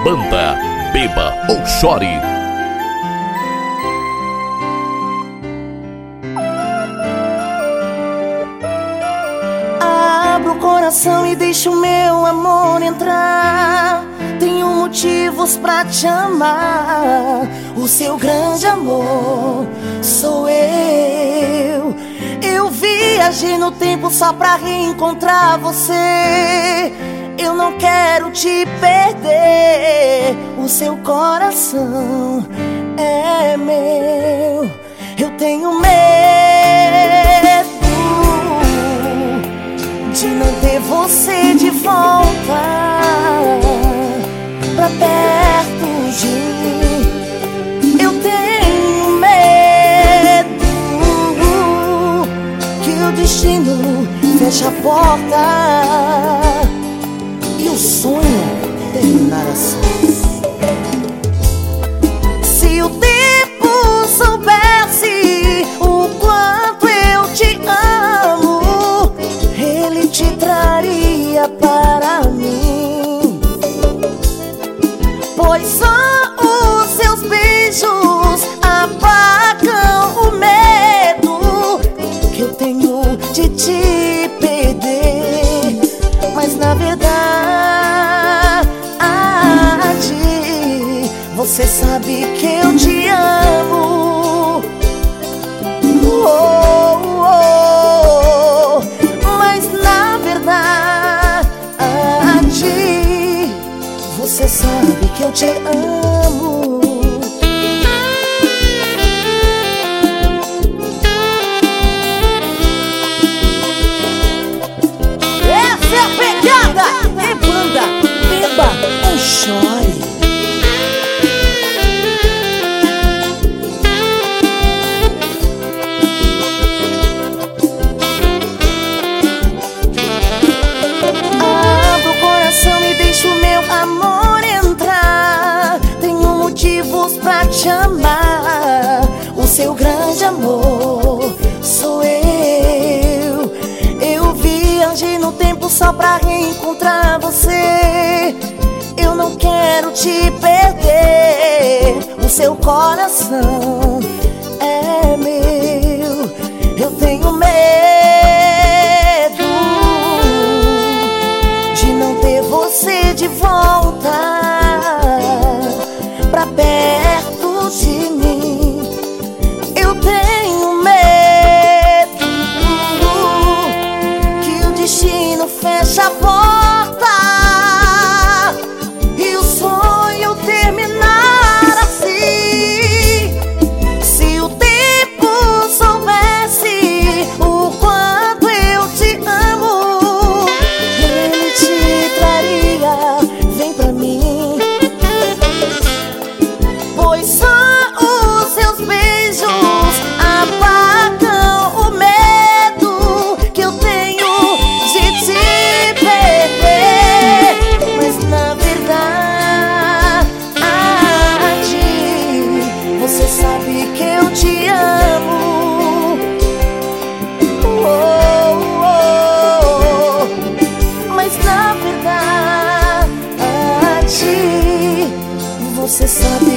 Banda Beba ou Chore. Abro o coração e deixo o meu amor entrar. Tenho motivos pra te amar. O seu grande amor sou eu. Eu viajei no tempo só pra reencontrar você. Eu não quero te perder. O seu coração é meu. Eu tenho medo de não ter você de volta pra perto de mim. Eu tenho medo que o destino feche a porta e o sonho terminar assim. Se o tempo soubesse o quanto eu te amo, ele te traria para mim. Pois só os seus beijos apagam o medo que eu tenho de te perder. Mas na verdade, você sabe que eu te amo. Mas na verdade, você sabe que eu te amo. Essa é a pegada! É Banda Beba ou Chore. Abro o coração e deixo o meu amor entrar. Tenho motivos pra te amar. O seu grande amor sou eu. Eu viajei no tempo só pra reencontrar você. Eu não quero te perder. O seu coração é meu. Eu tenho medo de não ter você de volta pra perto de mim. Eu tenho medo que o destino feche a porta e o sonho terminar assim. Se o tempo soubesse o quanto eu te amo, ele te traria, vem pra mim. Pois só os seus beijos apagam o medo que eu tenho de te perder. Mas na verdade, você sabe que eu te amo. Mas na verdade, você sabe